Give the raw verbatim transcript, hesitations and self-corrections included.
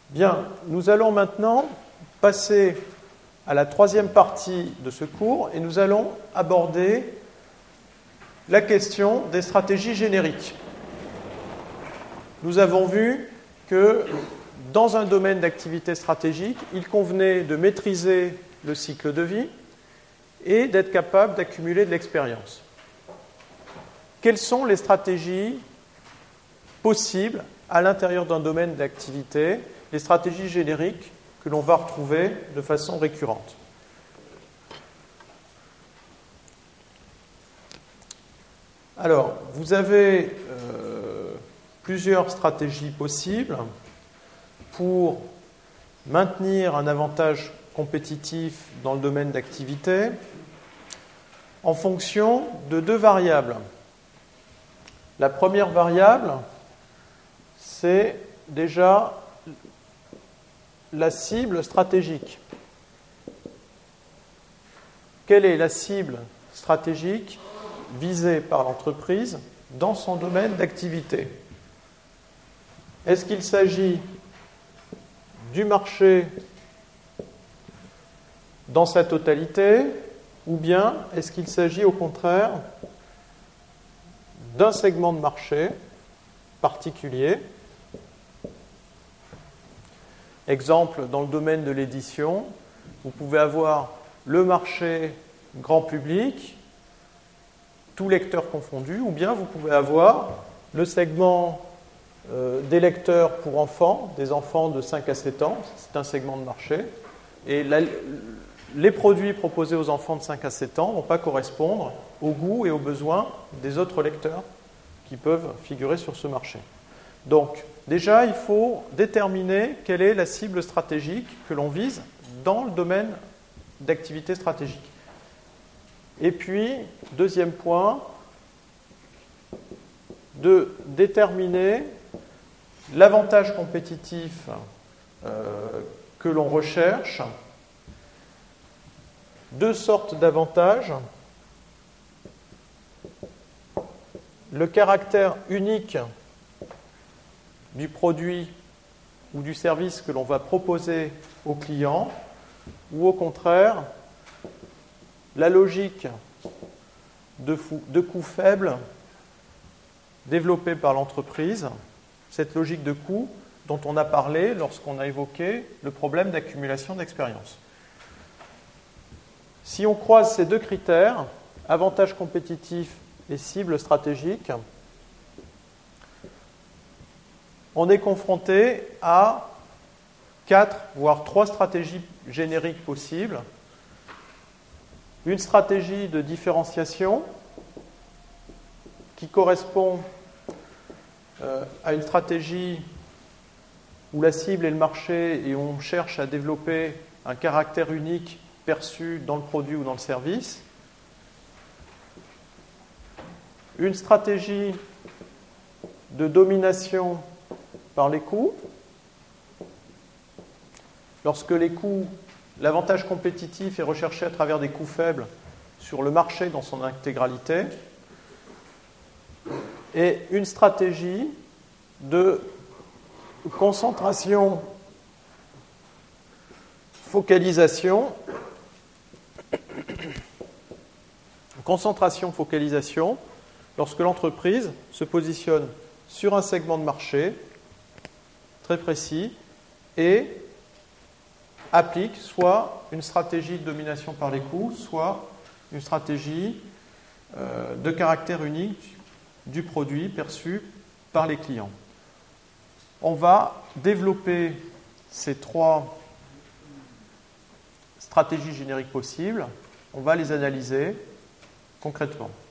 Bien, nous allons maintenant passer à la troisième partie de ce cours et nous allons aborder la question des stratégies génériques. Nous avons vu que dans un domaine d'activité stratégique, il convenait de maîtriser le cycle de vie et d'être capable d'accumuler de l'expérience. Quelles sont les stratégies possibles à l'intérieur d'un domaine d'activité, les stratégies génériques que l'on va retrouver de façon récurrente? Alors, vous avez euh, plusieurs stratégies possibles pour maintenir un avantage compétitif dans le domaine d'activité en fonction de deux variables. La première variable, c'est déjà la cible stratégique. Quelle est la cible stratégique visée par l'entreprise dans son domaine d'activité? Est-ce qu'il s'agit du marché dans sa totalité, ou bien est-ce qu'il s'agit au contraire d'un segment de marché particulier? Exemple, dans le domaine de l'édition, vous pouvez avoir le marché grand public, tous lecteurs confondus, ou bien vous pouvez avoir le segment euh, des lecteurs pour enfants, des enfants de cinq à sept ans, c'est un segment de marché, et la, les produits proposés aux enfants de cinq à sept ans ne vont pas correspondre aux goûts et aux besoins des autres lecteurs qui peuvent figurer sur ce marché. Donc, déjà, il faut déterminer quelle est la cible stratégique que l'on vise dans le domaine d'activité stratégique. Et puis, deuxième point, de déterminer l'avantage compétitif euh, que l'on recherche. Deux sortes d'avantages. Le caractère unique du produit ou du service que l'on va proposer au client, ou au contraire, la logique de, fou, de coût faible développée par l'entreprise, cette logique de coût dont on a parlé lorsqu'on a évoqué le problème d'accumulation d'expérience. Si on croise ces deux critères, avantage compétitif et cible stratégique, on est confronté à quatre, voire trois stratégies génériques possibles. Une stratégie de différenciation qui correspond euh, à une stratégie où la cible est le marché et où on cherche à développer un caractère unique perçu dans le produit ou dans le service. Une stratégie de domination par les coûts. Lorsque les coûts, l'avantage compétitif est recherché à travers des coûts faibles sur le marché dans son intégralité. Et une stratégie de concentration, focalisation, concentration, focalisation, lorsque l'entreprise se positionne sur un segment de marché très précis et applique soit une stratégie de domination par les coûts, soit une stratégie euh, de caractère unique du produit perçu par les clients. On va développer ces trois stratégies génériques possibles, on va les analyser concrètement.